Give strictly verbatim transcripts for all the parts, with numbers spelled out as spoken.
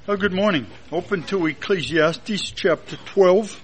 Well, good morning. Open to Ecclesiastes chapter twelve.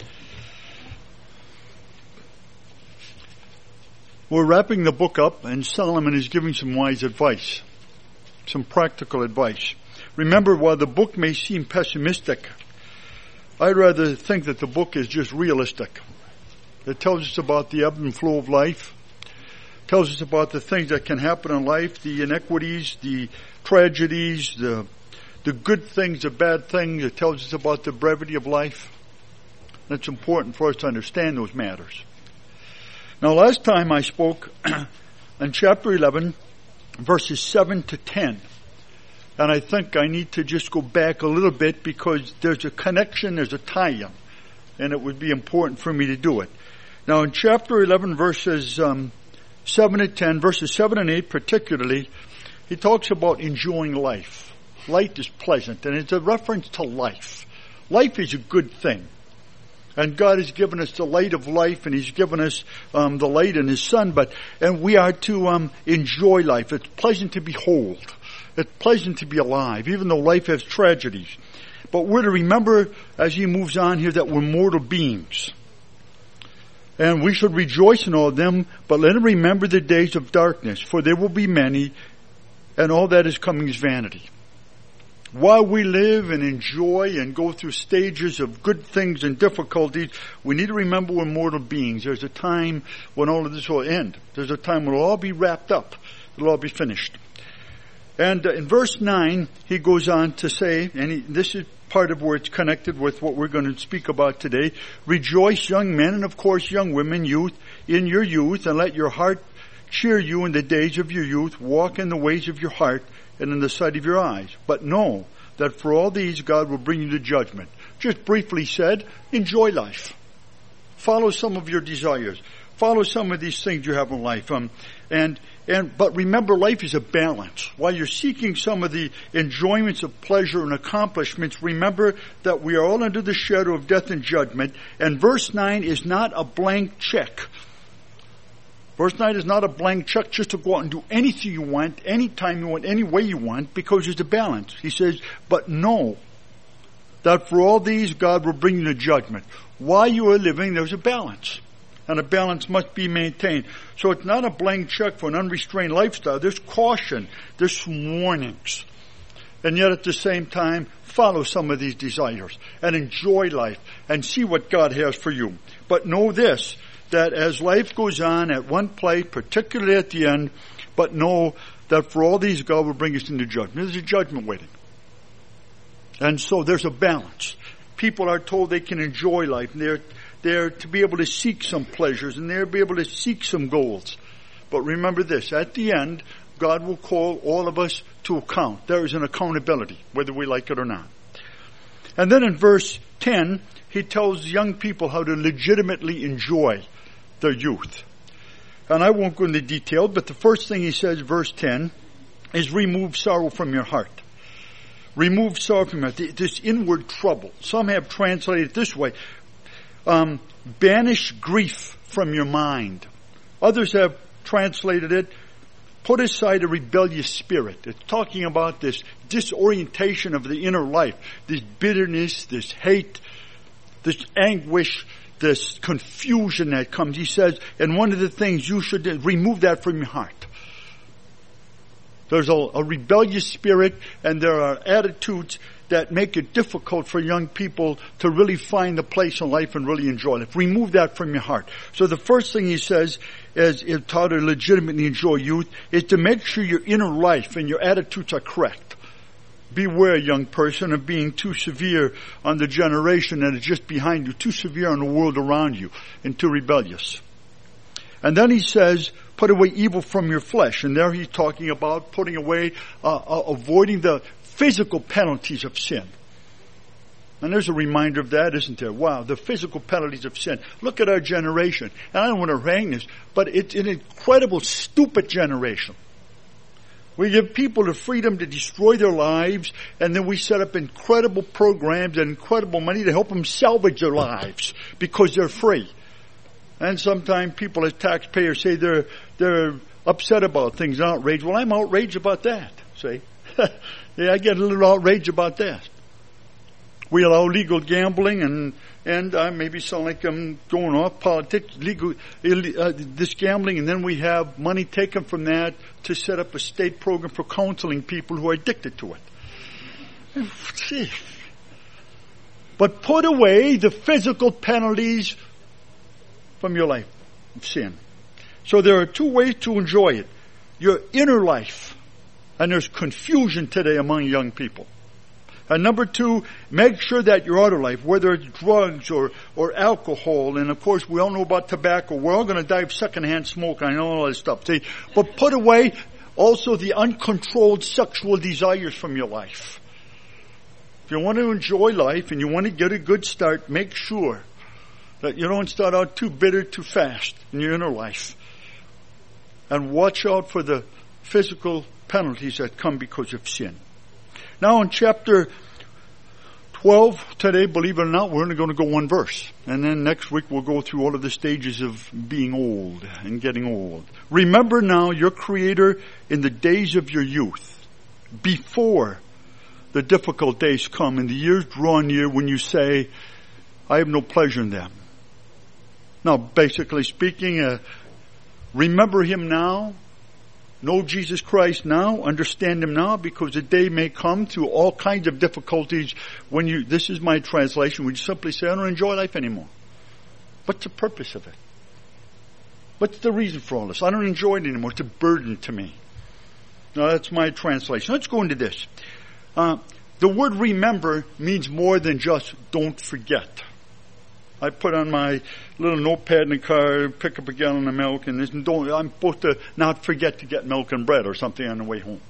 We're wrapping the book up, and Solomon is giving some wise advice, some practical advice. Remember, while the book may seem pessimistic, I'd rather think that the book is just realistic. It tells us about the ebb and flow of life, tells us about the things that can happen in life, the inequities, the tragedies, the the good things, the bad things. It tells us about the brevity of life. And it's important for us to understand those matters. Now, last time I spoke in chapter eleven, verses seven to ten. And I think I need to just go back a little bit because there's a connection, there's a tie-in. And it would be important for me to do it. Now, in chapter eleven, verses um, seven to ten, verses seven and eight particularly, he talks about enjoying life. Light is pleasant, and it's a reference to life. Life is a good thing. And God has given us the light of life, and He's given us um, the light in His Son, but and we are to um, enjoy life. It's pleasant to behold. It's pleasant to be alive, even though life has tragedies. But we're to remember, as he moves on here, that we're mortal beings. And we should rejoice in all of them, but let us remember the days of darkness, for there will be many, and all that is coming is vanity. While we live and enjoy and go through stages of good things and difficulties, we need to remember we're mortal beings. There's a time when all of this will end. There's a time when it'll all be wrapped up. It'll all be finished. And uh, in verse nine, he goes on to say, and he, this is part of where it's connected with what we're going to speak about today. Rejoice, young men, and of course young women, youth, in your youth, and let your heart cheer you in the days of your youth. Walk in the ways of your heart and in the sight of your eyes. But know that for all these God will bring you to judgment. Just briefly said, enjoy life. Follow some of your desires. Follow some of these things you have in life. Um, and and but remember, life is a balance. While you're seeking some of the enjoyments of pleasure and accomplishments, remember that we are all under the shadow of death and judgment. And verse nine is not a blank check. Verse nine is not a blank check just to go out and do anything you want, anytime you want, any way you want, because there's a balance. He says, but know that for all these God will bring you to judgment. While you are living, there's a balance. And a balance must be maintained. So it's not a blank check for an unrestrained lifestyle. There's caution. There's warnings. And yet at the same time, follow some of these desires and enjoy life and see what God has for you. But know this, that as life goes on at one place, particularly at the end, but know that for all these God will bring us into judgment. There's a judgment waiting. And so there's a balance. People are told they can enjoy life, and they're, they're to be able to seek some pleasures, and they're to be able to seek some goals. But remember this, at the end, God will call all of us to account. There is an accountability, whether we like it or not. And then in verse ten, he tells young people how to legitimately enjoy their youth. And I won't go into detail, but the first thing he says, verse ten, is remove sorrow from your heart. Remove sorrow from your heart. This inward trouble. Some have translated it this way. Um, banish grief from your mind. Others have translated it, put aside a rebellious spirit. It's talking about this disorientation of the inner life, this bitterness, this hate, this anguish, this confusion that comes. He says, and one of the things you should do, remove that from your heart. There's a, a rebellious spirit, and there are attitudes that make it difficult for young people to really find a place in life and really enjoy life. Remove that from your heart. So the first thing he says is, is how to legitimately enjoy youth is to make sure your inner life and your attitudes are correct. Beware, young person, of being too severe on the generation that is just behind you, too severe on the world around you, and too rebellious. And then he says, put away evil from your flesh. And there he's talking about putting away, uh, uh, avoiding the physical penalties of sin. And there's a reminder of that, isn't there? Wow, the physical penalties of sin. Look at our generation. And I don't want to hang this, but it's an incredible, stupid generation. We give people the freedom to destroy their lives, and then we set up incredible programs and incredible money to help them salvage their lives because they're free. And sometimes people as taxpayers say they're they're upset about things, outraged. Well, I'm outraged about that, see? Yeah, I get a little outraged about that. We allow legal gambling, and and I maybe sound like I'm going off politics, legal uh, this gambling, and then we have money taken from that to set up a state program for counseling people who are addicted to it. But put away the physical penalties from your life of sin. So there are two ways to enjoy it. Your inner life. And there's confusion today among young people. And number two, make sure that your outer life, whether it's drugs or, or alcohol, and of course we all know about tobacco. We're all going to die of secondhand smoke. I know all that stuff. See, but put away also the uncontrolled sexual desires from your life. If you want to enjoy life and you want to get a good start, make sure that you don't start out too bitter too fast in your inner life. And watch out for the physical penalties that come because of sin. Now in chapter twelve today, believe it or not, we're only going to go one verse. And then next week we'll go through all of the stages of being old and getting old. Remember now your Creator in the days of your youth, before the difficult days come and the years draw near when you say, I have no pleasure in them. Now, basically speaking, uh, remember Him now. Know Jesus Christ now, understand Him now, because the day may come through all kinds of difficulties when you, this is my translation, when you simply say, I don't enjoy life anymore. What's the purpose of it? What's the reason for all this? I don't enjoy it anymore. It's a burden to me. Now that's my translation. Let's go into this. Uh, the word remember means more than just don't forget. I put on my little notepad in the car, pick up a gallon of milk, and this, and don't, I'm supposed to not forget to get milk and bread or something on the way home.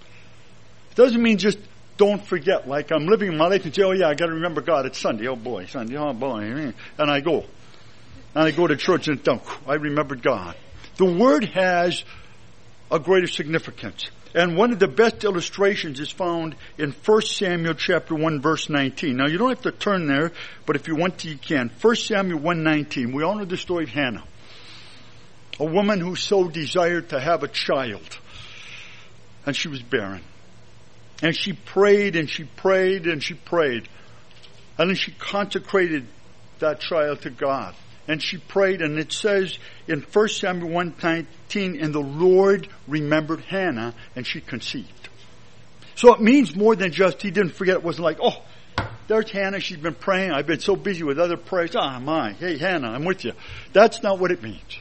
It doesn't mean just don't forget, like I'm living my life and say, oh yeah, I got to remember God. It's Sunday. Oh boy, Sunday. Oh boy. And I go. And I go to church and don't. I remembered God. The word has a greater significance. And one of the best illustrations is found in First Samuel chapter one verse nineteen. Now you don't have to turn there, but if you want to you can. First Samuel one nineteen. We all know the story of Hannah. A woman who so desired to have a child. And she was barren. And she prayed and she prayed and she prayed. And then she consecrated that child to God. And she prayed, and it says in First Samuel one nineteen, and the Lord remembered Hannah, and she conceived. So it means more than just He didn't forget. It wasn't like, oh, there's Hannah, she's been praying. I've been so busy with other prayers. Ah, my, hey Hannah, I'm with you. That's not what it means.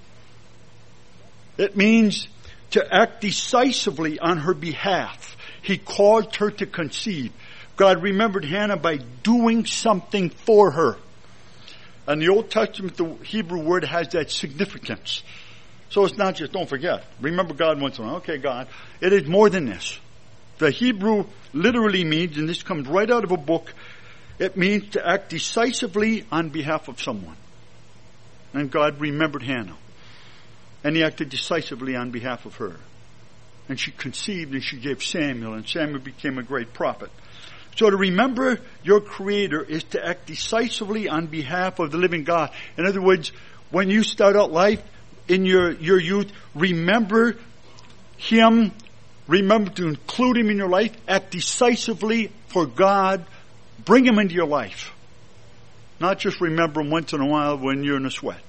It means to act decisively on her behalf. He caused her to conceive. God remembered Hannah by doing something for her. And the Old Testament, the Hebrew word has that significance. So it's not just, don't forget. Remember God once in a while. Okay, God. It is more than this. The Hebrew literally means, and this comes right out of a book, it means to act decisively on behalf of someone. And God remembered Hannah. And He acted decisively on behalf of her. And she conceived and she gave Samuel, and Samuel became a great prophet. So to remember your Creator is to act decisively on behalf of the living God. In other words, when you start out life in your, your youth, remember Him, remember to include Him in your life, act decisively for God, bring Him into your life. Not just remember Him once in a while when you're in a sweat.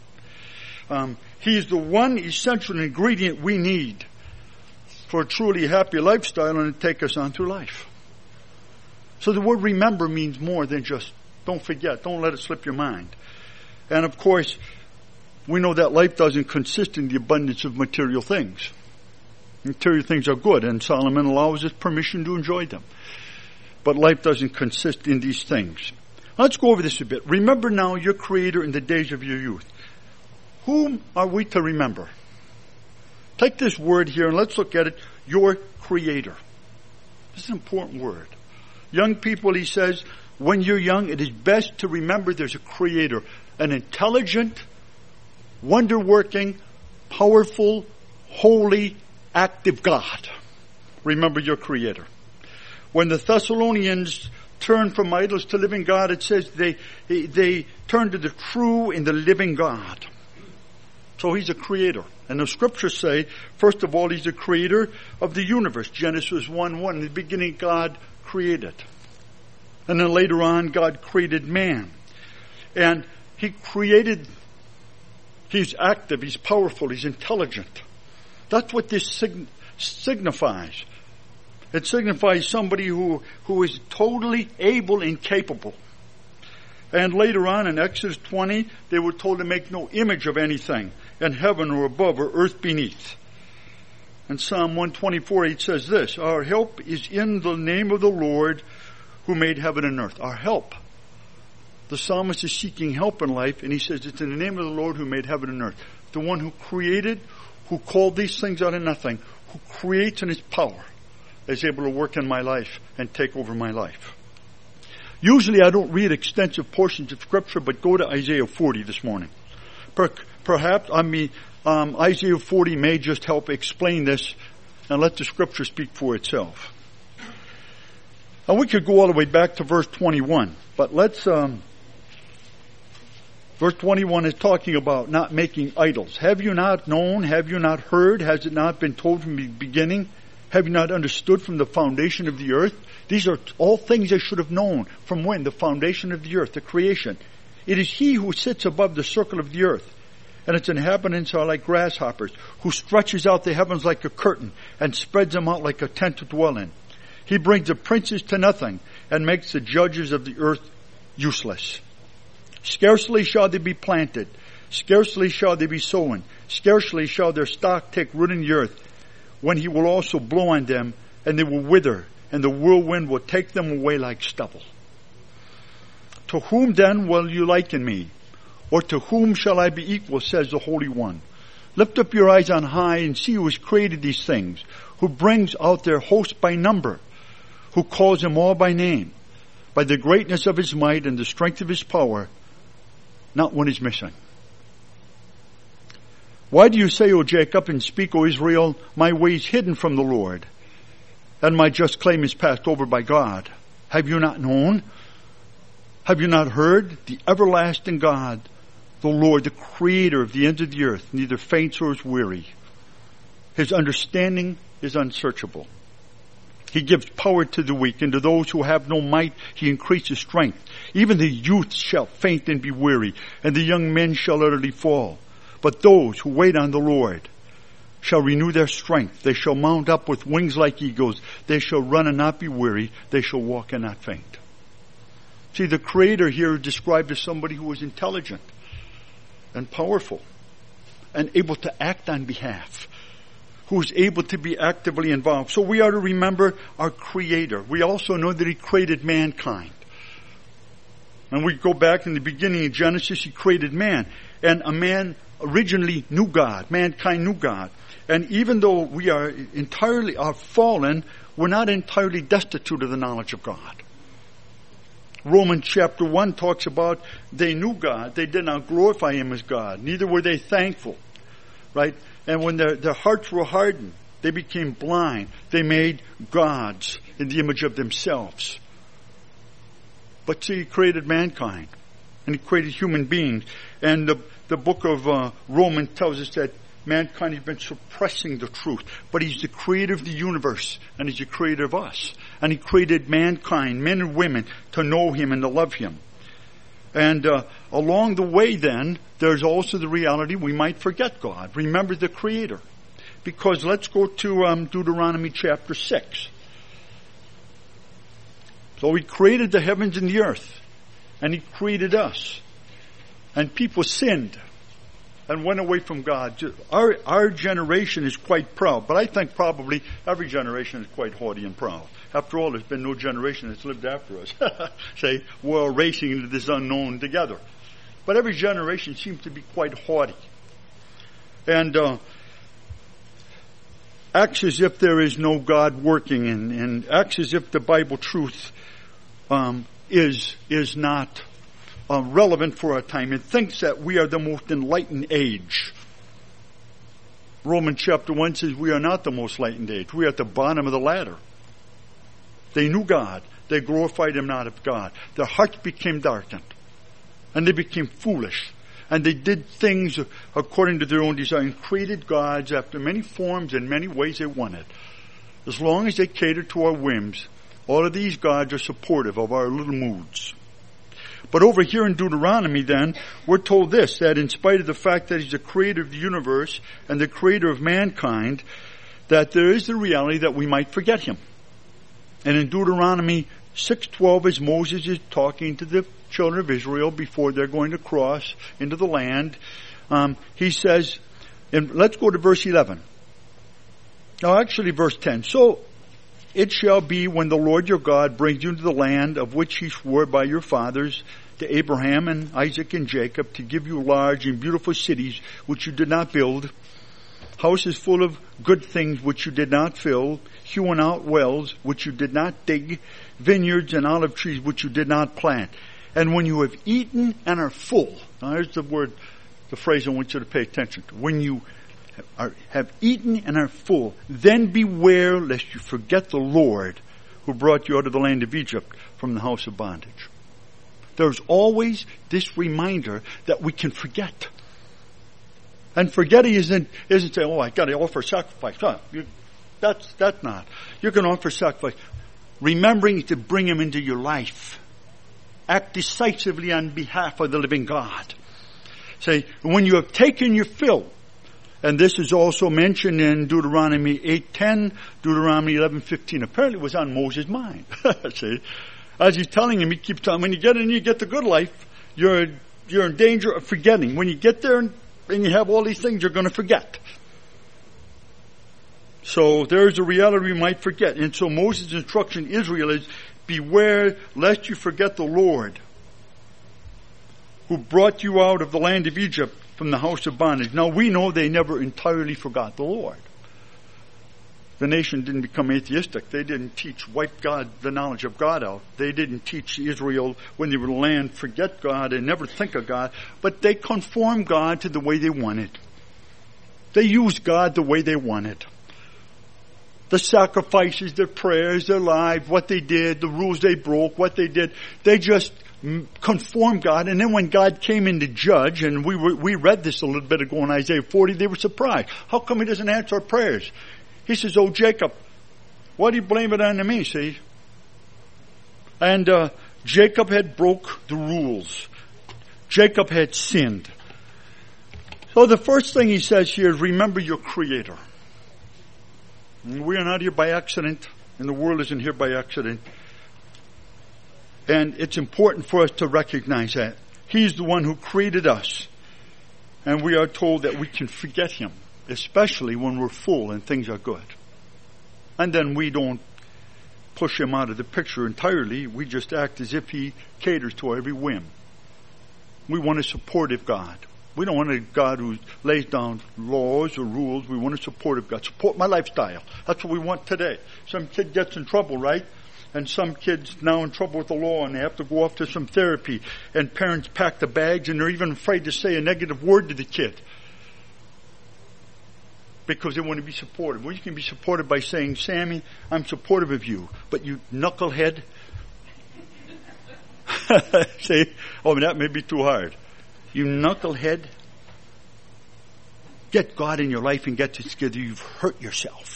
Um, he is the one essential ingredient we need for a truly happy lifestyle and to take us on through life. So the word remember means more than just don't forget. Don't let it slip your mind. And of course, we know that life doesn't consist in the abundance of material things. Material things are good, and Solomon allows us permission to enjoy them. But life doesn't consist in these things. Let's go over this a bit. Remember now your Creator in the days of your youth. Whom are we to remember? Take this word here and let's look at it. Your Creator. This is an important word. Young people, he says, when you're young, it is best to remember there's a Creator, an intelligent, wonder-working, powerful, holy, active God. Remember your Creator. When the Thessalonians turned from idols to living God, it says they, they turned to the true and the living God. So He's a Creator. And the Scriptures say, first of all, He's the Creator of the universe. Genesis one one, in the beginning God created. And then later on, God created man. And He created, He's active, He's powerful, He's intelligent. That's what this sig- signifies. It signifies somebody who, who is totally able and capable. And later on in Exodus twenty, they were told to make no image of anything in heaven or above or earth beneath. In Psalm one twenty-four, it says this, our help is in the name of the Lord who made heaven and earth. Our help. The psalmist is seeking help in life, and he says it's in the name of the Lord who made heaven and earth. The one who created, who called these things out of nothing, who creates in His power, is able to work in my life and take over my life. Usually I don't read extensive portions of Scripture, but go to Isaiah forty this morning. Per, perhaps, I mean, um, Isaiah forty may just help explain this, and let the Scripture speak for itself. And we could go all the way back to verse twenty-one, but let's, um, verse twenty-one is talking about not making idols. Have you not known? Have you not heard? Has it not been told from the beginning? Have you not understood from the foundation of the earth? These are all things I should have known. From when? The foundation of the earth, the creation. It is He who sits above the circle of the earth, and its inhabitants are like grasshoppers, who stretches out the heavens like a curtain, and spreads them out like a tent to dwell in. He brings the princes to nothing, and makes the judges of the earth useless. Scarcely shall they be planted, scarcely shall they be sown, scarcely shall their stock take root in the earth, when He will also blow on them, and they will wither, and the whirlwind will take them away like stubble. To whom then will you liken me? Or to whom shall I be equal, says the Holy One? Lift up your eyes on high and see who has created these things, who brings out their host by number, who calls them all by name. By the greatness of His might and the strength of His power, not one is missing. Why do you say, O Jacob, and speak, O Israel, my way is hidden from the Lord, and my just claim is passed over by God? Have you not known? Have you not heard? The everlasting God, the Lord, the Creator of the ends of the earth, neither faints or is weary. His understanding is unsearchable. He gives power to the weak, and to those who have no might He increases strength. Even the youth shall faint and be weary, and the young men shall utterly fall. But those who wait on the Lord shall renew their strength. They shall mount up with wings like eagles. They shall run and not be weary. They shall walk and not faint. See, the Creator here is described as somebody who is intelligent and powerful and able to act on behalf, who is able to be actively involved. So we are to remember our Creator. We also know that He created mankind. And we go back in the beginning of Genesis, He created man. And a man originally knew God. Mankind knew God. And even though we are entirely are fallen, we're not entirely destitute of the knowledge of God. Romans chapter one talks about they knew God. They did not glorify Him as God. Neither were they thankful. Right? And when their, their hearts were hardened, they became blind. They made gods in the image of themselves. But see, He created mankind. And He created human beings. And the, the book of uh, Romans tells us that mankind has been suppressing the truth. But He's the creator of the universe. And He's the creator of us. And He created mankind, men and women, to know Him and to love Him. And uh, along the way then, there's also the reality we might forget God. Remember the Creator. Because let's go to um, Deuteronomy chapter six. So He created the heavens and the earth. And He created us. And people sinned and went away from God. Our, our generation is quite proud. But I think probably every generation is quite haughty and proud. After all, there's been no generation that's lived after us. Say, we're all racing into this unknown together. But every generation seems to be quite haughty. And uh, acts as if there is no God working, and, and acts as if the Bible truth um, is is not uh, relevant for our time, and thinks that we are the most enlightened age. Romans chapter one says we are not the most enlightened age. We are at the bottom of the ladder. They knew God. They glorified Him not of God. Their hearts became darkened. And they became foolish. And they did things according to their own desire and created gods after many forms and many ways they wanted. As long as they catered to our whims, All of these gods are supportive of our little moods. But over here in Deuteronomy then, we're told this, that in spite of the fact that he's the creator of the universe and the creator of mankind, that there is the reality that we might forget him. And in Deuteronomy six twelve, as Moses is talking to the children of Israel before they're going to cross into the land, um, he says, and let's go to verse eleven. Now actually verse ten. So it shall be when the Lord your God brings you into the land of which he swore by your fathers, to Abraham and Isaac and Jacob, to give you large and beautiful cities which you did not build, houses full of good things which you did not fill, hewn out wells which you did not dig, vineyards and olive trees which you did not plant. And when you have eaten and are full, now here's the word, the phrase I want you to pay attention to. When you are, have eaten and are full, then beware lest you forget the Lord who brought you out of the land of Egypt from the house of bondage. There's always this reminder that we can forget. And forgetting isn't, isn't saying, oh, I got to offer sacrifice. Huh, you, that's, that's not. You can offer sacrifice. Remembering to bring him into your life. Act decisively on behalf of the living God. Say, when you have taken your fill, and this is also mentioned in Deuteronomy eight ten, Deuteronomy eleven fifteen. Apparently it was on Moses' mind. See? As he's telling him, he keeps telling him, when you get in, you get the good life, you're, you're in danger of forgetting. When you get there and, and you have all these things, you're going to forget. So there's a reality we might forget. And so Moses' instruction to Israel is, beware lest you forget the Lord who brought you out of the land of Egypt from the house of bondage. Now we know they never entirely forgot the Lord. The nation didn't become atheistic. They didn't teach, wipe God, the knowledge of God out. They didn't teach Israel when they were in the land, forget God and never think of God. But they conformed God to the way they wanted. They used God the way they wanted. The sacrifices, their prayers, their lives, what they did, the rules they broke, what they did. They just conformed God. And then when God came in to judge, and we were, we read this a little bit ago in Isaiah forty, they were surprised. How come he doesn't answer our prayers? He says, oh, Jacob, why do you blame it on me, see? And uh, Jacob had broke the rules. Jacob had sinned. So the first thing he says here is, remember your Creator. And we are not here by accident, and the world isn't here by accident. And it's important for us to recognize that. He's the one who created us. And we are told that we can forget him, especially when we're full and things are good. And then we don't push him out of the picture entirely. We just act as if he caters to our every whim. We want a supportive God. We don't want a God who lays down laws or rules. We want a supportive God. Support my lifestyle. That's what we want today. Some kid gets in trouble, right? And some kids now in trouble with the law, and they have to go off to some therapy. And parents pack the bags, and they're even afraid to say a negative word to the kid, because they want to be supportive. Well, you can be supported by saying, Sammy, I'm supportive of you, but you knucklehead. Say, oh, that may be too hard. You knucklehead. Get God in your life and get together. You've hurt yourself.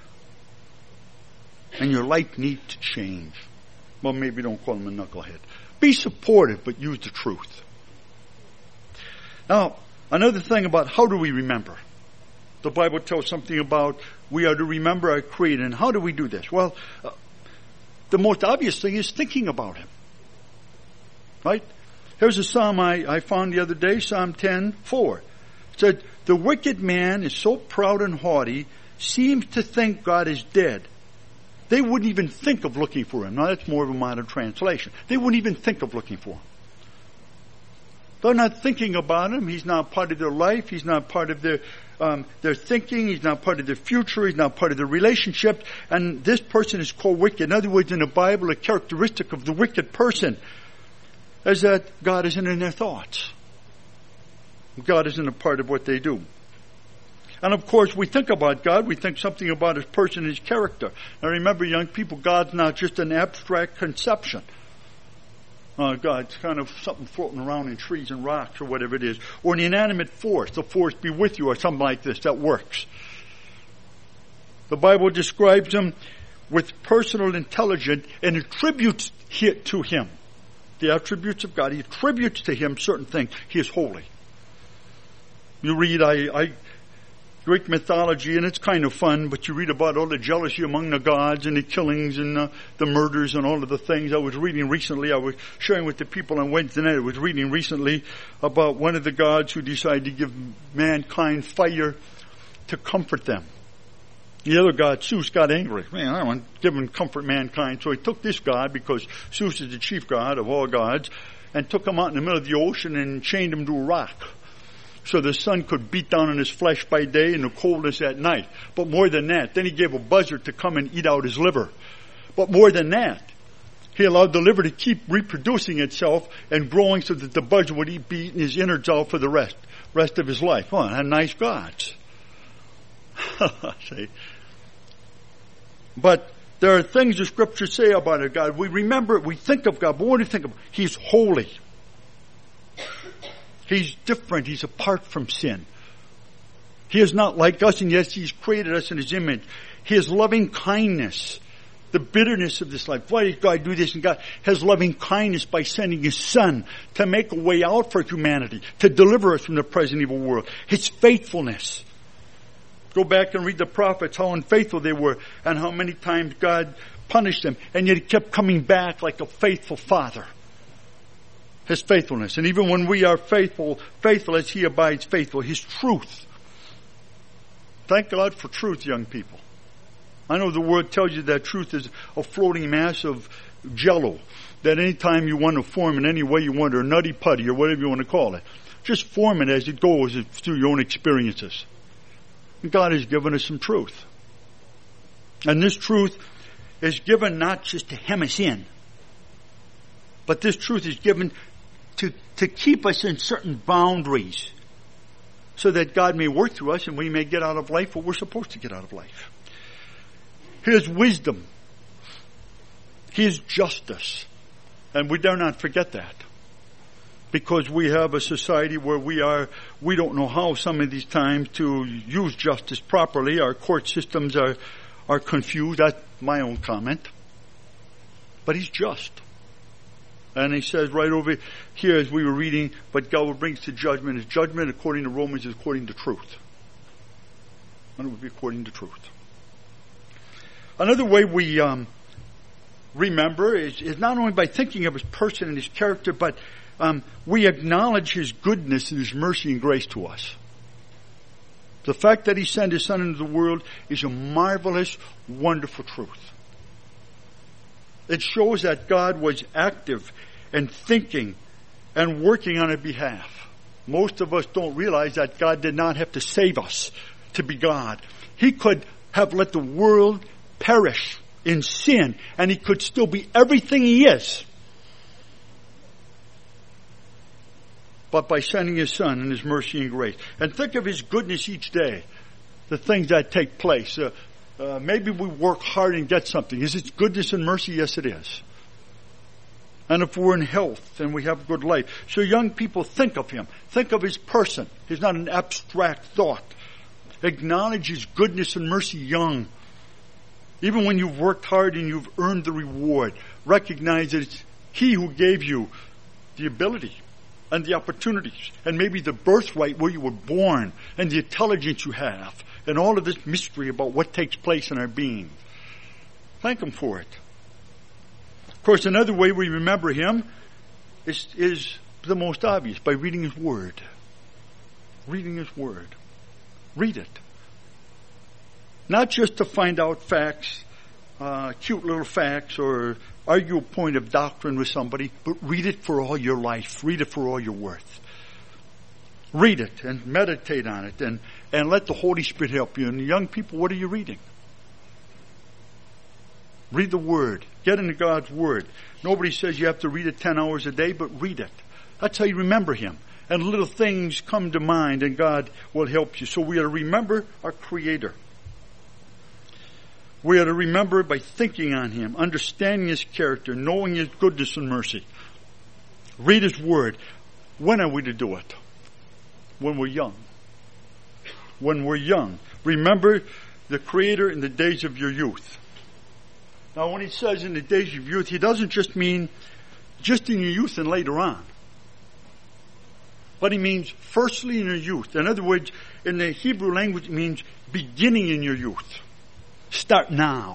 And your life needs to change. Well, maybe don't call him a knucklehead. Be supportive, but use the truth. Now, another thing about how do we remember? The Bible tells something about we are to remember our Creator. And how do we do this? Well, uh, the most obvious thing is thinking about him. Right? Here's a psalm I, I found the other day, Psalm ten four. It said, the wicked man is so proud and haughty, seems to think God is dead. They wouldn't even think of looking for him. Now that's more of a modern translation. They wouldn't even think of looking for him. They're not thinking about him. He's not part of their life. He's not part of their um, their thinking. He's not part of their future. He's not part of their relationship. And this person is called wicked. In other words, in the Bible, a characteristic of the wicked person is that God isn't in their thoughts. God isn't a part of what they do. And of course, we think about God, we think something about his person, his character. Now remember, young people, God's not just an abstract conception. Uh, God's kind of something floating around in trees and rocks or whatever it is. Or an inanimate force, the force be with you or something like this that works. The Bible describes him with personal intelligence and attributes it to him. The attributes of God. He attributes to him certain things. He is holy. You read I, I Greek mythology, and it's kind of fun, but you read about all the jealousy among the gods and the killings and uh, the murders and all of the things. I was reading recently, I was sharing with the people on Wednesday night, I was reading recently about one of the gods who decided to give mankind fire to comfort them. The other god, Zeus, got angry. Man, I don't want to give him comfort mankind. So he took this god, because Zeus is the chief god of all gods, and took him out in the middle of the ocean and chained him to a rock. So the sun could beat down on his flesh by day and the coldness at night. But more than that, then he gave a buzzard to come and eat out his liver. But more than that, he allowed the liver to keep reproducing itself and growing so that the buzzard would eat, be eating his innards out for the rest, rest of his life. Oh, and nice gods. See? But there are things the scriptures say about a God. We remember, we think of God, but what do you think of? He's holy. He's different. He's apart from sin. He is not like us, and yes, He's created us in His image. His loving kindness, the bitterness of this life. Why did God do this? And God has loving kindness by sending His Son to make a way out for humanity, to deliver us from the present evil world. His faithfulness. Go back and read the prophets, how unfaithful they were, and how many times God punished them, and yet He kept coming back like a faithful Father. His faithfulness. And even when we are faithful, faithful as He abides faithful. His truth. Thank God for truth, young people. I know the Word tells you that truth is a floating mass of jello, that any time you want to form in any way you want, or nutty putty, or whatever you want to call it, just form it as it goes through your own experiences. And God has given us some truth. And this truth is given not just to hem us in, but this truth is given to, to keep us in certain boundaries so that God may work through us and we may get out of life what we're supposed to get out of life. His wisdom. His justice. And we dare not forget that. Because we have a society where we are, we don't know how some of these times to use justice properly. Our court systems are, are confused. That's my own comment. But He's just. And He says right over here as we were reading, but God will bring to judgment. His judgment according to Romans is according to truth. And it would be according to truth. Another way we um, remember is, is not only by thinking of His person and His character, but um, we acknowledge His goodness and His mercy and grace to us. The fact that He sent His Son into the world is a marvelous, wonderful truth. It shows that God was active and thinking and working on our behalf. Most of us don't realize that God did not have to save us to be God. He could have let the world perish in sin, and He could still be everything He is. But by sending His Son and His mercy and grace. And think of His goodness each day. The things that take place. Uh, uh, maybe we work hard and get something. Is it goodness and mercy? Yes, it is. And if we're in health and we have a good life. So young people, think of Him. Think of His person. He's not an abstract thought. Acknowledge His goodness and mercy young. Even when you've worked hard and you've earned the reward, recognize that it's He who gave you the ability and the opportunities and maybe the birthright where you were born and the intelligence you have and all of this mystery about what takes place in our being. Thank Him for it. Of course, another way we remember Him is, is the most obvious, by reading His Word. Reading His Word. Read it. Not just to find out facts, uh, cute little facts, or argue a point of doctrine with somebody, but read it for all your life. Read it for all your worth. Read it and meditate on it, and, and let the Holy Spirit help you. And young people, what are you reading? Read the Word. Get into God's Word. Nobody says you have to read it ten hours a day, but read it. That's how you remember Him. And little things come to mind, and God will help you. So we are to remember our Creator. We are to remember by thinking on Him, understanding His character, knowing His goodness and mercy. Read His Word. When are we to do it? When we're young. When we're young. Remember the Creator in the days of your youth. Now when he says in the days of youth, he doesn't just mean just in your youth and later on. But he means firstly in your youth. In other words, in the Hebrew language, it means beginning in your youth. Start now.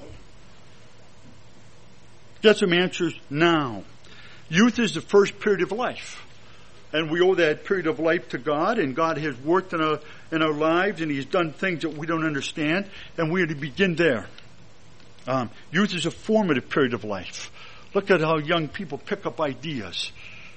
Get some answers now. Youth is the first period of life. And we owe that period of life to God, and God has worked in our, in our lives, and He's done things that we don't understand, and we are to begin there. Um, youth is a formative period of life. Look at how young people pick up ideas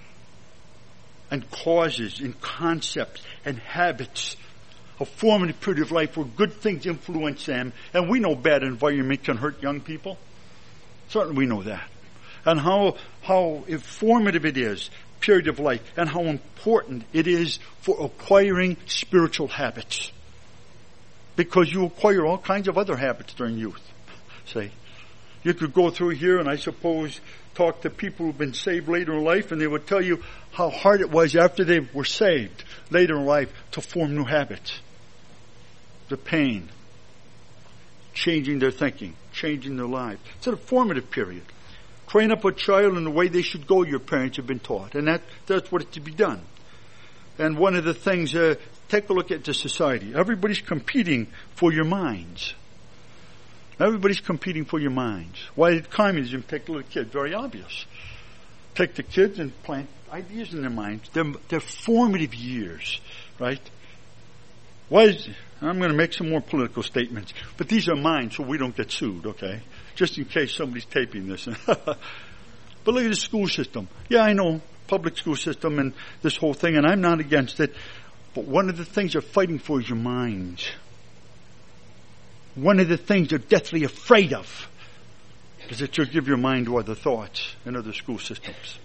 and causes and concepts and habits. A formative period of life where good things influence them, and we know bad environment can hurt young people. Certainly we know that. And how how informative it is, period of life, and how important it is for acquiring spiritual habits. Because you acquire all kinds of other habits during youth. See, you could go through here and I suppose talk to people who've been saved later in life, and they would tell you how hard it was after they were saved later in life to form new habits. The pain, changing their thinking, changing their lives. It's a formative period. Train up a child in the way they should go, your parents have been taught. And that, that's what is to be done. And one of the things, uh, take a look at the society. Everybody's competing for your minds. Everybody's competing for your minds. Why did communism take the little kids? Very obvious. Take the kids and plant ideas in their minds. They're, they're formative years, right? Why is, I'm going to make some more political statements, but these are mine so we don't get sued, okay? Just in case somebody's taping this. But look at the school system. Yeah, I know, public school system and this whole thing, and I'm not against it. But one of the things they're fighting for is your minds. One of the things they're deathly afraid of is that you'll give your mind to other thoughts in other school systems.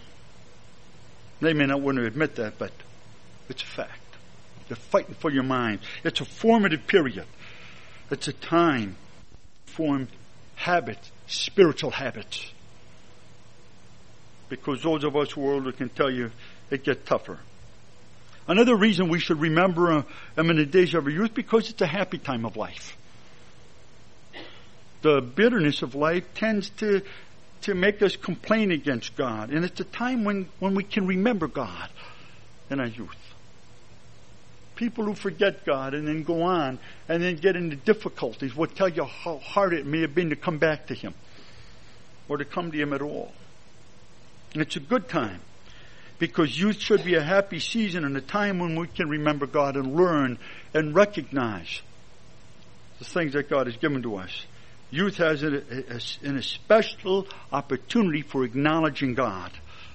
They may not want to admit that, but it's a fact. They're fighting for your mind. It's a formative period. It's a time to form habits, spiritual habits. Because those of us who are older can tell you it gets tougher. Another reason we should remember uh, them in the days of our youth, because it's a happy time of life. The bitterness of life tends to to make us complain against God. And it's a time when, when we can remember God in our youth. People who forget God and then go on and then get into difficulties will tell you how hard it may have been to come back to Him or to come to Him at all. And it's a good time because youth should be a happy season and a time when we can remember God and learn and recognize the things that God has given to us. Youth has an, a, an, a special opportunity for acknowledging God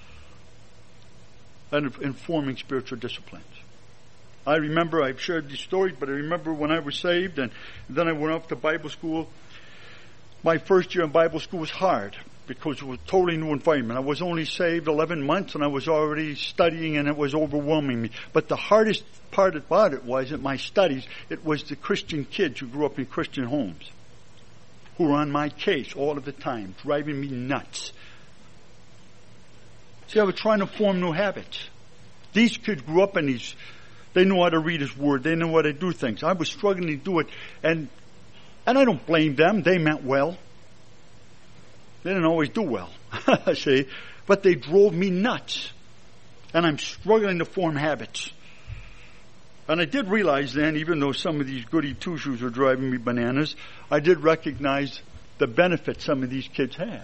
and informing spiritual disciplines. I remember, I've shared these stories, but I remember when I was saved and then I went off to Bible school. My first year in Bible school was hard because it was a totally new environment. I was only saved eleven months and I was already studying and it was overwhelming me. But the hardest part about it was, at my studies, it was the Christian kids who grew up in Christian homes, who were on my case all of the time, driving me nuts. See, I was trying to form new habits. These kids grew up in these, they knew how to read His Word, they knew how to do things. I was struggling to do it, and and I don't blame them, they meant well. They didn't always do well, see, but they drove me nuts. And I'm struggling to form habits. And I did realize then, even though some of these goody two-shoes were driving me bananas, I did recognize the benefit some of these kids had.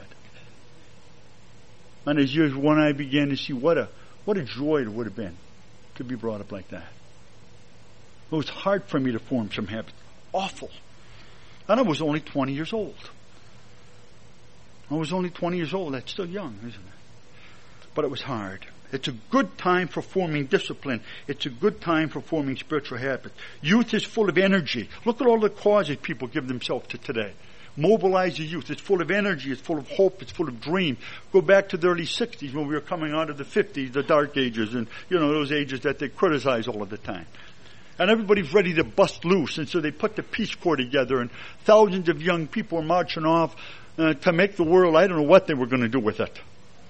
And as years went on, I began to see what a what a joy it would have been to be brought up like that. It was hard for me to form some habits. Awful. And I was only twenty years old. I was only twenty years old. That's still young, isn't it? But it was hard. It's a good time for forming discipline. It's a good time for forming spiritual habits. Youth is full of energy. Look at all the causes people give themselves to today. Mobilize the youth. It's full of energy. It's full of hope. It's full of dream. Go back to the early sixties when we were coming out of the fifties, the dark ages, and, you know, those ages that they criticize all of the time. And everybody's ready to bust loose, and so they put the Peace Corps together, and thousands of young people are marching off uh, to make the world, I don't know what they were going to do with it,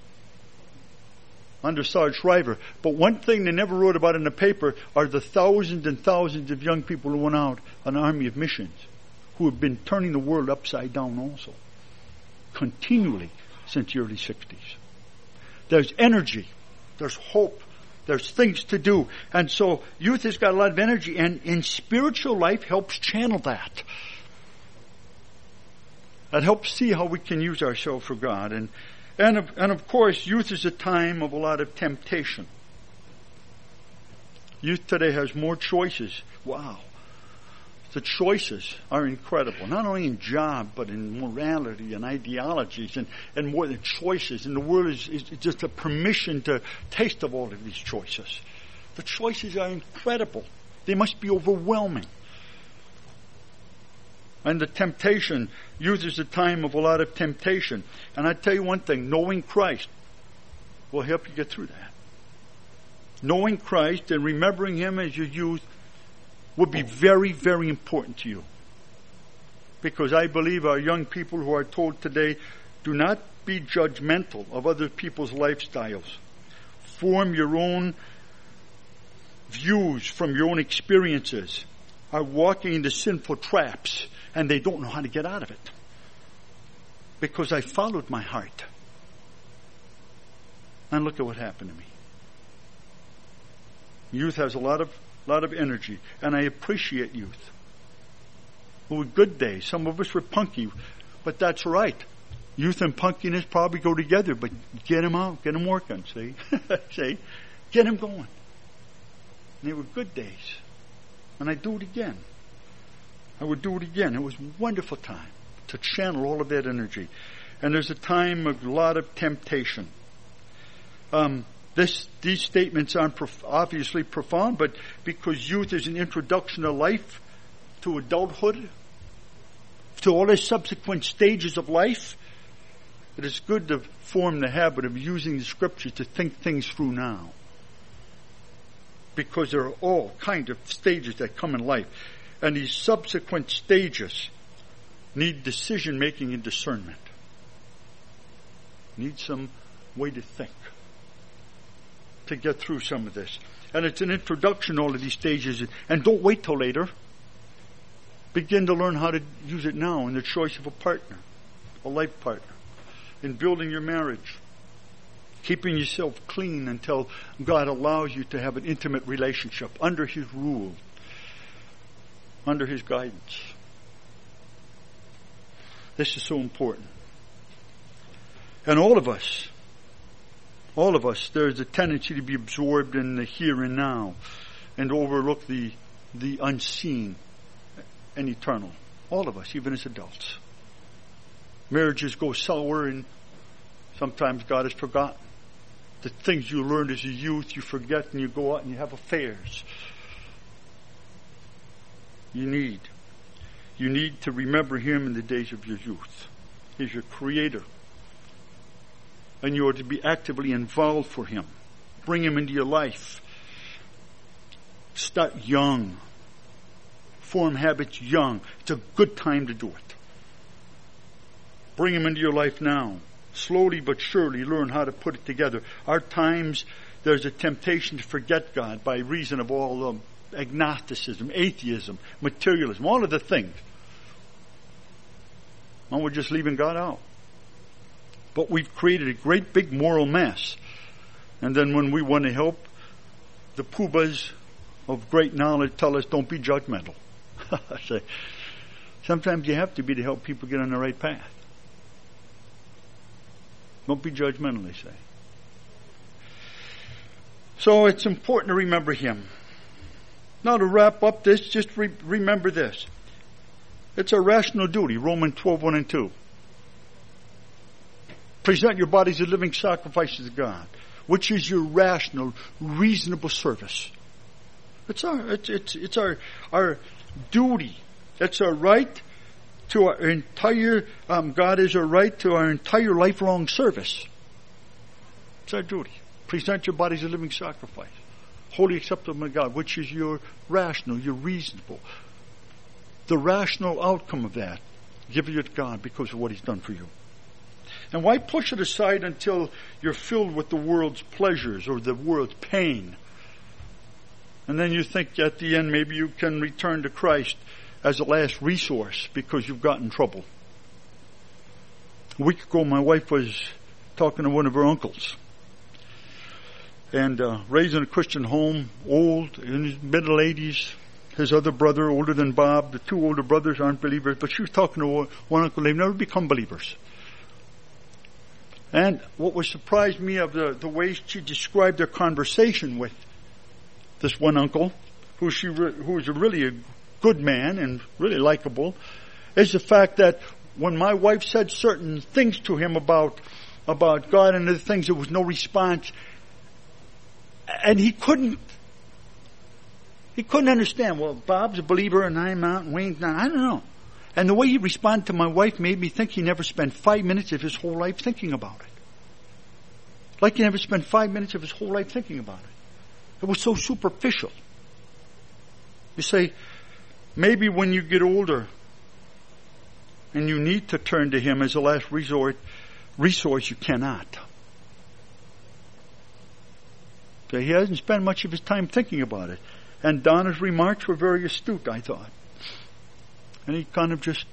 under Sarge Shriver. But one thing they never wrote about in the paper are the thousands and thousands of young people who went out, an army of missions, who have been turning the world upside down also. continually since the early sixties. There's energy. There's hope. There's things to do. And so youth has got a lot of energy, and in spiritual life helps channel that. That helps see how we can use ourselves for God. And, and, of, and of course, youth is a time of a lot of temptation. Youth today has more choices. Wow. The choices are incredible, not only in job, but in morality and ideologies and, and more than choices. And the world is, is just a permission to taste of all of these choices. The choices are incredible. They must be overwhelming. And the temptation, youth is a time of a lot of temptation. And I tell you one thing, knowing Christ will help you get through that. Knowing Christ and remembering Him as your youth would be very, very important to you. Because I believe our young people who are told today, do not be judgmental of other people's lifestyles. Form your own views from your own experiences. Are walking into sinful traps and they don't know how to get out of it. Because I followed my heart. And look at what happened to me. Youth has a lot of lot of energy, and I appreciate youth. It were good days. Some of us were punky, but that's right. Youth and punkiness probably go together, but get them out, get them working, see? see? Get them going. And they were good days. And I'd do it again. I would do it again. It was a wonderful time to channel all of that energy. And there's a time of a lot of temptation. Um, This, these statements aren't prof- obviously profound, but because youth is an introduction to life, to adulthood, to all the subsequent stages of life, it is good to form the habit of using the Scriptures to think things through now. Because there are all kinds of stages that come in life. And these subsequent stages need decision-making and discernment. Need some way to think to get through some of this. And it's an introduction to all of these stages. And don't wait till later. Begin to learn how to use it now in the choice of a partner, a life partner, in building your marriage, keeping yourself clean until God allows you to have an intimate relationship under His rule, under His guidance. This is so important. And all of us, All of us, there's a tendency to be absorbed in the here and now and overlook the the unseen and eternal. All of us, even as adults. Marriages go sour, and sometimes God has forgotten. The things you learned as a youth, you forget, and you go out and you have affairs. You need. You need to remember Him in the days of your youth. He's your Creator. And you are to be actively involved for Him. Bring Him into your life. Start young. Form habits young. It's a good time to do it. Bring Him into your life now. Slowly but surely learn how to put it together. Our times, there's a temptation to forget God by reason of all the agnosticism, atheism, materialism, all of the things. And we're just leaving God out. But we've created a great big moral mess. And then when we want to help, the poobahs of great knowledge tell us don't be judgmental. Say, sometimes you have to be to help people get on the right path. Don't be judgmental, they say. So it's important to remember Him. Now to wrap up this, just re- remember this. It's a rational duty, Romans twelve, one and two. Present your bodies as living sacrifices to God, which is your rational, reasonable service. It's our, it's, it's, it's our, our duty. It's our right to our entire, um, God is our right to our entire lifelong service. It's our duty. Present your bodies as living sacrifice, wholly acceptable to God, which is your rational, your reasonable. The rational outcome of that, give it to God because of what He's done for you. And why push it aside until you're filled with the world's pleasures or the world's pain? And then you think at the end maybe you can return to Christ as a last resource because you've got in trouble. A week ago, my wife was talking to one of her uncles. And uh, raised in a Christian home, old, in his middle eighties. His other brother, older than Bob. The two older brothers aren't believers. But she was talking to one uncle. They've never become believers. And what was surprised me of the, the way she described their conversation with this one uncle, who she re, who was a really a good man and really likable, is the fact that when my wife said certain things to him about about God and other things, there was no response, and he couldn't he couldn't understand. Well, Bob's a believer and I'm not, and Wayne's not. I don't know. And the way he responded to my wife made me think he never spent five minutes of his whole life thinking about it. Like he never spent five minutes of his whole life thinking about it. It was so superficial. You say, maybe when you get older and you need to turn to Him as a last resort, resource, you cannot. So he hasn't spent much of his time thinking about it. And Donna's remarks were very astute, I thought. And he kind of just,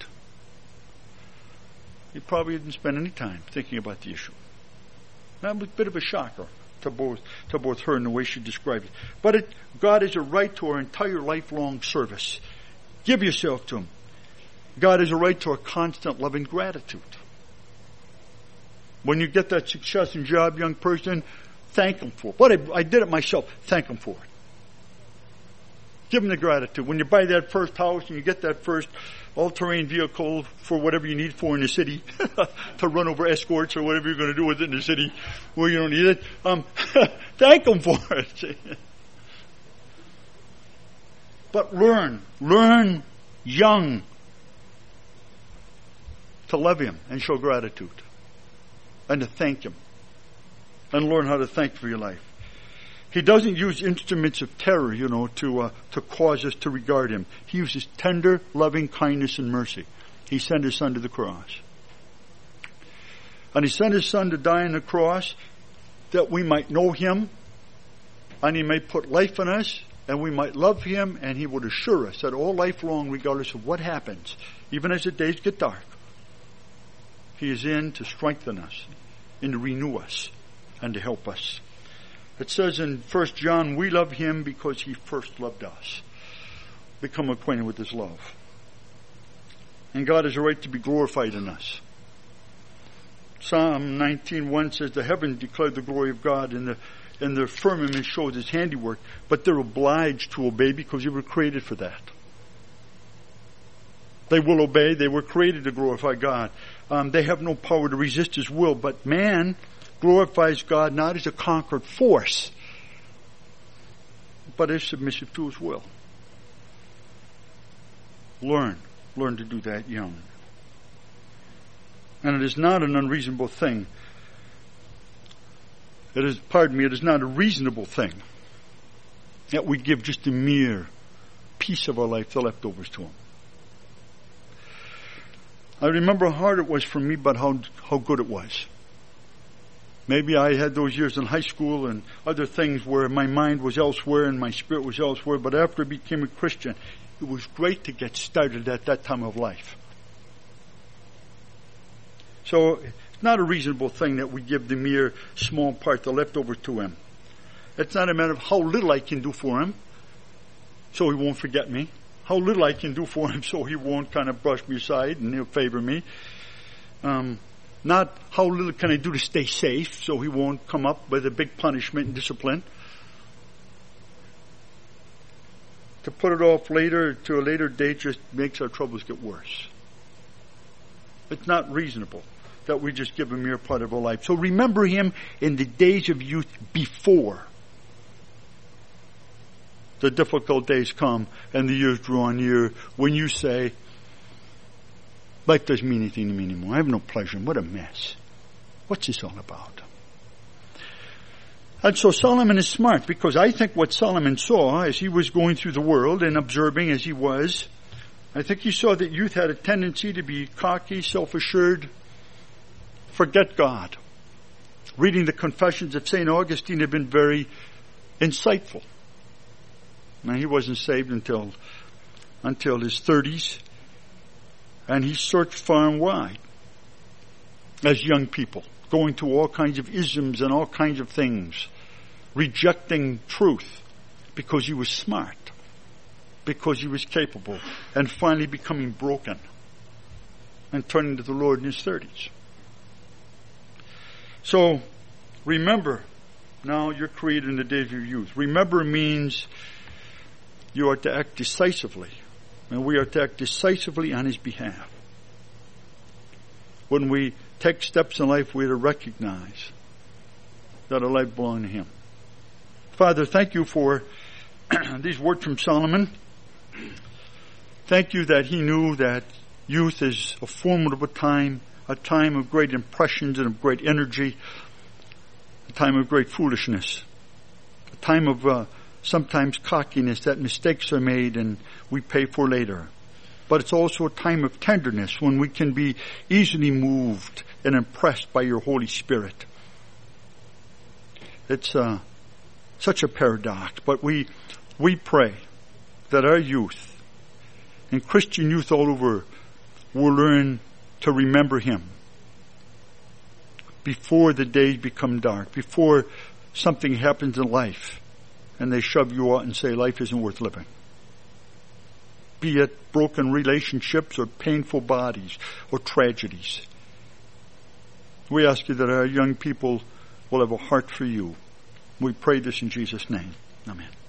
he probably didn't spend any time thinking about the issue. That was a bit of a shocker to both to both her and the way she described it. But it, God has a right to our entire lifelong service. Give yourself to Him. God has a right to our constant loving gratitude. When you get that success in job, young person, thank Him for it. What I, I did it myself, thank Him for it. Give Him the gratitude. When you buy that first house and you get that first all-terrain vehicle for whatever you need for in the city, to run over escorts or whatever you're going to do with it in the city where you don't need it, um, thank Him for it. But learn, learn young to love Him and show gratitude and to thank Him and learn how to thank for your life. He doesn't use instruments of terror, you know, to uh, to cause us to regard Him. He uses tender, loving kindness and mercy. He sent His Son to the cross. And He sent His Son to die on the cross that we might know Him, and He may put life in us, and we might love Him, and He would assure us that all life long, regardless of what happens, even as the days get dark, He is in to strengthen us, and to renew us, and to help us. It says in First John, we love Him because He first loved us. Become acquainted with His love. And God has a right to be glorified in us. Psalm nineteen one says, the heavens declare the glory of God, and the, and the firmament shows His handiwork. But they're obliged to obey because they were created for that. They will obey. They were created to glorify God. Um, they have no power to resist His will. But man glorifies God not as a conquered force, but as submissive to His will. Learn. Learn to do that young. And it is not an unreasonable thing. It is, pardon me, it is not a reasonable thing that we give just a mere piece of our life, the leftovers, to Him. I remember how hard it was for me, but how, how good it was. Maybe I had those years in high school and other things where my mind was elsewhere and my spirit was elsewhere. But after I became a Christian, it was great to get started at that time of life. So it's not a reasonable thing that we give the mere small part, the leftover, to Him. It's not a matter of how little I can do for Him so He won't forget me. How little I can do for Him so He won't kind of brush me aside and He'll favor me. Um... Not how little can I do to stay safe so He won't come up with a big punishment and discipline. To put it off later, to a later date, just makes our troubles get worse. It's not reasonable that we just give a mere part of our life. So remember Him in the days of youth before the difficult days come and the years draw near, when you say, life doesn't mean anything to me anymore. I have no pleasure. What a mess. What's this all about? And so Solomon is smart, because I think what Solomon saw as he was going through the world and observing as he was, I think he saw that youth had a tendency to be cocky, self-assured, forget God. Reading the Confessions of Saint Augustine had been very insightful. Now, he wasn't saved until until his thirties. And he searched far and wide. as young people, going to all kinds of isms and all kinds of things, rejecting truth because he was smart, because he was capable, and finally becoming broken and turning to the Lord in his thirties. So, remember, now you're created in the days of your youth. Remember means you are to act decisively, and we are to act decisively on his behalf. When we take steps in life, we are to recognize that our life belongs to him. Father, thank you for these words from Solomon. Thank you that he knew that youth is a formidable time, a time of great impressions and of great energy, a time of great foolishness, a time of uh, sometimes cockiness that mistakes are made and we pay for later. But it's also a time of tenderness when we can be easily moved and impressed by your Holy Spirit. It's uh, such a paradox, but we we pray that our youth and Christian youth all over will learn to remember him before the days become dark, before something happens in life and they shove you out and say life isn't worth living. Be it broken relationships or painful bodies or tragedies. We ask you that our young people will have a heart for you. We pray this in Jesus' name. Amen.